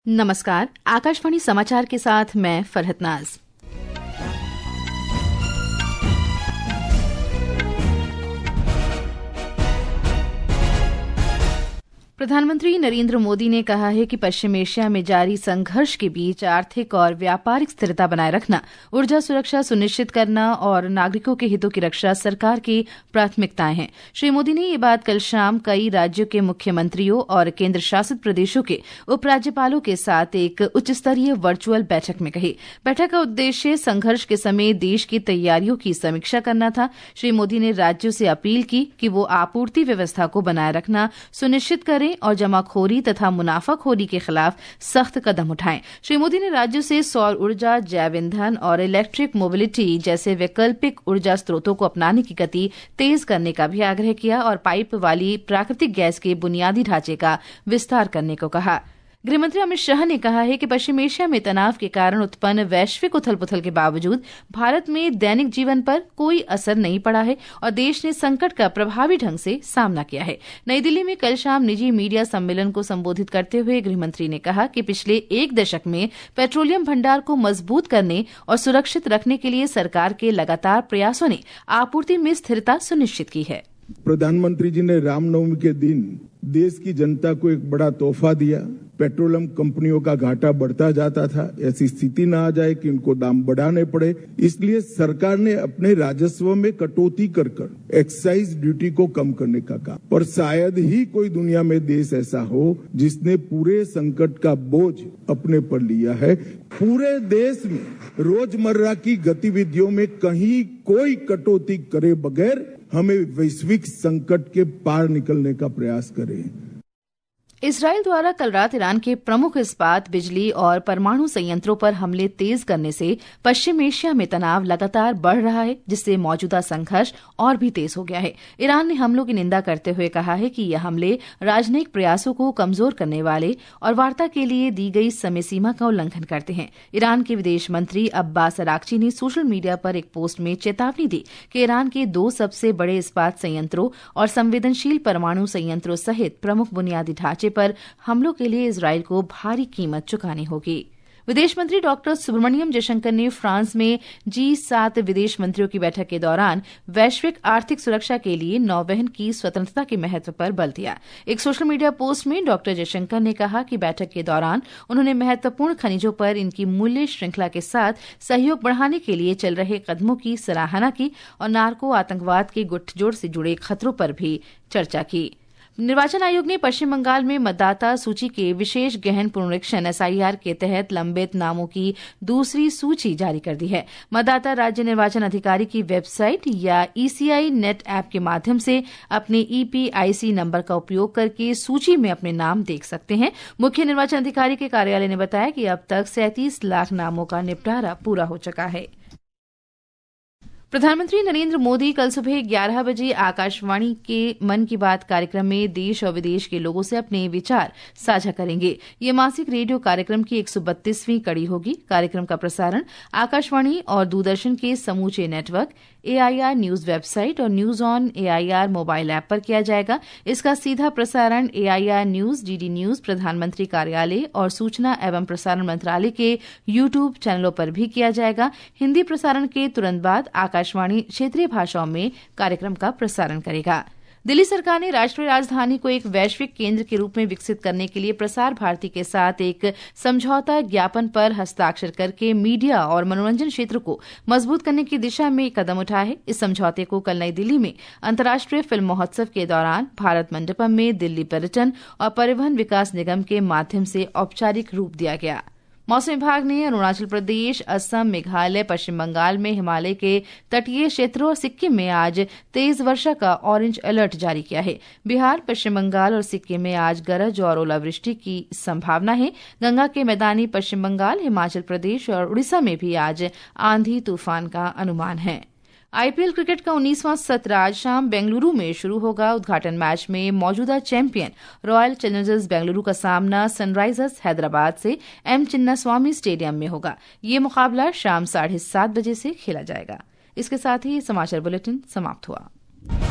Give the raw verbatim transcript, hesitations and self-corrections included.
नमस्कार, आकाशवाणी समाचार के साथ मैं फरहत नाज। प्रधानमंत्री नरेंद्र मोदी ने कहा है कि पश्चिम एशिया में जारी संघर्ष के बीच आर्थिक और व्यापारिक स्थिरता बनाए रखना, ऊर्जा सुरक्षा सुनिश्चित करना और नागरिकों के हितों की रक्षा सरकार की प्राथमिकताएं हैं। श्री मोदी ने ये बात कल शाम कई राज्यों के मुख्यमंत्रियों और केंद्र शासित प्रदेशों के उपराज्यपालों के साथ एक उच्च स्तरीय वर्चुअल बैठक में कही। बैठक का उद्देश्य संघर्ष के समय देश की तैयारियों की समीक्षा करना था। श्री मोदी ने राज्यों से अपील की कि वो आपूर्ति व्यवस्था को बनाए रखना सुनिश्चित करें और जमाखोरी तथा मुनाफाखोरी के खिलाफ सख्त कदम उठाएं। श्री मोदी ने राज्यों से सौर ऊर्जा, जैव ईंधन और इलेक्ट्रिक मोबिलिटी जैसे वैकल्पिक ऊर्जा स्रोतों को अपनाने की गति तेज करने का भी आग्रह किया और पाइप वाली प्राकृतिक गैस के बुनियादी ढांचे का विस्तार करने को कहा। गृहमंत्री अमित शाह ने कहा है कि पश्चिम एशिया में तनाव के कारण उत्पन्न वैश्विक उथल पुथल के बावजूद भारत में दैनिक जीवन पर कोई असर नहीं पड़ा है और देश ने संकट का प्रभावी ढंग से सामना किया है। नई दिल्ली में कल शाम निजी मीडिया सम्मेलन को संबोधित करते हुए गृहमंत्री ने कहा कि पिछले एक दशक में पेट्रोलियम भंडार को मजबूत करने और सुरक्षित रखने के लिए सरकार के लगातार प्रयासों ने आपूर्ति में स्थिरता सुनिश्चित की है। प्रधानमंत्री जी ने रामनवमी के दिन देश की जनता को एक बड़ा तोहफा दिया। पेट्रोलियम कंपनियों का घाटा बढ़ता जाता था, ऐसी स्थिति न आ जाए कि उनको दाम बढ़ाने पड़े, इसलिए सरकार ने अपने राजस्व में कटौती कर कर एक्साइज ड्यूटी को कम करने का कहा। और शायद ही कोई दुनिया में देश ऐसा हो जिसने पूरे संकट का बोझ अपने पर लिया है। पूरे देश में रोजमर्रा की गतिविधियों में कहीं कोई कटौती करे बगैर हमें वैश्विक संकट के पार निकलने का प्रयास करें। इजरायल द्वारा कल रात ईरान के प्रमुख इस्पात, बिजली और परमाणु संयंत्रों पर हमले तेज करने से पश्चिम एशिया में तनाव लगातार बढ़ रहा है, जिससे मौजूदा संघर्ष और भी तेज हो गया है। ईरान ने हमलों की निंदा करते हुए कहा है कि ये हमले राजनयिक प्रयासों को कमजोर करने वाले और वार्ता के लिए दी गई समय सीमा का उल्लंघन करते हैं। ईरान के विदेश मंत्री अब्बास अराक्ची ने सोशल मीडिया पर एक पोस्ट में चेतावनी दी कि ईरान के दो सबसे बड़े इस्पात संयंत्रों और संवेदनशील परमाणु संयंत्रों सहित प्रमुख बुनियादी ढांचे पर हमलों के लिए इजरायल को भारी कीमत चुकानी होगी। विदेश मंत्री डॉक्टर सुब्रमण्यम जयशंकर ने फ्रांस में जी सात विदेश मंत्रियों की बैठक के दौरान वैश्विक आर्थिक सुरक्षा के लिए नौवहन की स्वतंत्रता के महत्व पर बल दिया। एक सोशल मीडिया पोस्ट में डॉक्टर जयशंकर ने कहा कि बैठक के दौरान उन्होंने महत्वपूर्ण खनिजों पर इनकी मूल्य श्रृंखला के साथ सहयोग बढ़ाने के लिए चल रहे कदमों की सराहना की और नार्को आतंकवाद के गठजोड़ से जुड़े खतरों पर भी चर्चा की। निर्वाचन आयोग ने पश्चिम बंगाल में मतदाता सूची के विशेष गहन पुनरीक्षण एस आई आर के तहत लंबित नामों की दूसरी सूची जारी कर दी है। मतदाता राज्य निर्वाचन अधिकारी की वेबसाइट या ई सी आई नेट ऐप के माध्यम से अपने E P I C number का उपयोग करके सूची में अपने नाम देख सकते हैं। मुख्य निर्वाचन अधिकारी के कार्यालय ने बताया कि अब तक सैंतीस लाख नामों का निपटारा पूरा हो चुका है। प्रधानमंत्री नरेंद्र मोदी कल सुबह ग्यारह बजे आकाशवाणी के मन की बात कार्यक्रम में देश और विदेश के लोगों से अपने विचार साझा करेंगे। ये मासिक रेडियो कार्यक्रम की एक सौ बत्तीसवीं कड़ी होगी। कार्यक्रम का प्रसारण आकाशवाणी और दूरदर्शन के समूचे नेटवर्क, A I R news website और news on A I R mobile app पर किया जाएगा। इसका सीधा प्रसारण A I R news, D D news, प्रधानमंत्री कार्यालय और सूचना एवं प्रसारण मंत्रालय के यूट्यूब चैनलों पर भी किया जाएगा। हिंदी प्रसारण के तुरंत बाद आकाशवाणी क्षेत्रीय भाषाओं में कार्यक्रम का प्रसारण करेगा। दिल्ली सरकार ने राष्ट्रीय राजधानी को एक वैश्विक केंद्र के रूप में विकसित करने के लिए प्रसार भारती के साथ एक समझौता ज्ञापन पर हस्ताक्षर करके मीडिया और मनोरंजन क्षेत्र को मजबूत करने की दिशा में एक कदम उठाया है। इस समझौते को कल नई दिल्ली में अंतर्राष्ट्रीय फिल्म महोत्सव के दौरान भारत मंडपम में दिल्ली पर्यटन और परिवहन विकास निगम के माध्यम से औपचारिक रूप दिया गया। मौसम विभाग ने अरुणाचल प्रदेश, असम, मेघालय, पश्चिम बंगाल में हिमालय के तटीय क्षेत्रों और सिक्किम में आज तेज वर्षा का ऑरेंज अलर्ट जारी किया है। बिहार, पश्चिम बंगाल और सिक्किम में आज गरज और ओलावृष्टि की संभावना है। गंगा के मैदानी पश्चिम बंगाल, हिमाचल प्रदेश और उड़ीसा में भी आज आंधी तूफान का अनुमान है। आई पी एल क्रिकेट का उन्नीसवां सत्र आज शाम बेंगलुरु में शुरू होगा। उद्घाटन मैच में मौजूदा चैंपियन रॉयल चैलेंजर्स बेंगलुरु का सामना सनराइजर्स हैदराबाद से एम चिन्नास्वामी स्टेडियम में होगा। ये मुकाबला शाम साढ़े सात बजे से खेला जाएगा। इसके साथ ही समाचार बुलेटिन समाप्त हुआ।